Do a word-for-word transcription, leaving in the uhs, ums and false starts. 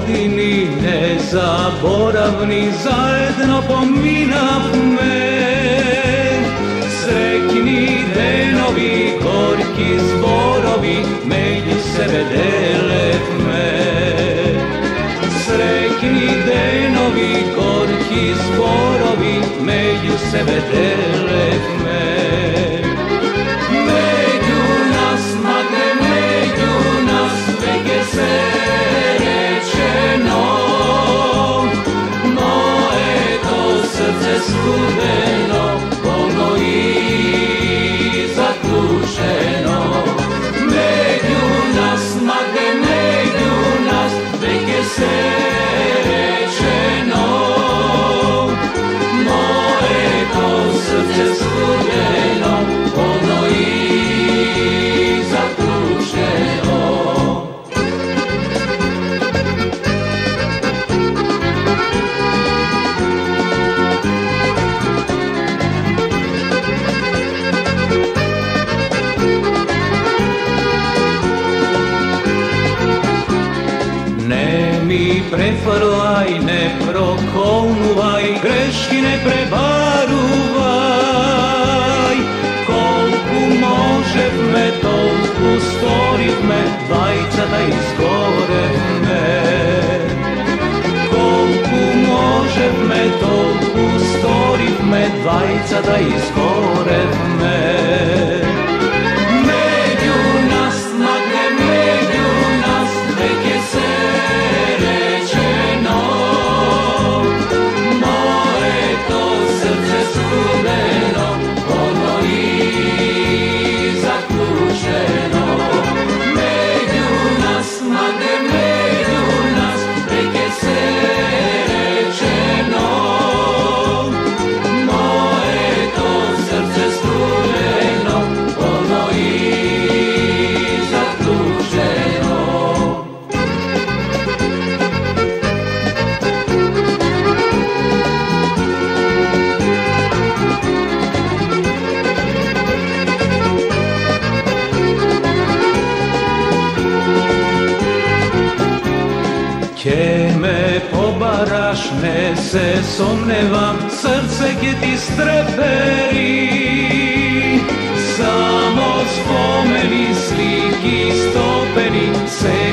godini nezaboravni zajedno pominavme. Srećni denovi, gorki zborovi, među sebe delevme. Srećni denovi, gorki zborovi, među sebe delevme. Među nas, magne, među nas, veke se rečeno, moje to srce studeno, bolno i zaključeno. Među nas, magne, među nas, veke se rečeno, moje to srce studeno, bolno i zaključeno. Ne mi prefrlaj, ne prokolnuvaj, greški ne prebaruvaj. Kolku može me, tolku storit me, vajca da izgore me. Kolku može me, tolku storit me, vajca da izgore me. Među nas, magne, među nas, veke se rečeno, moje to srce studeno, bolno i zaključeno. Među nas, magne, među nas, veke se rečeno, moje to srce studeno, bolno i zaključeno. Ke me pobaraš, ne se somnevam, srce ke ti streperi. Samo spomeni sliki stopeni, se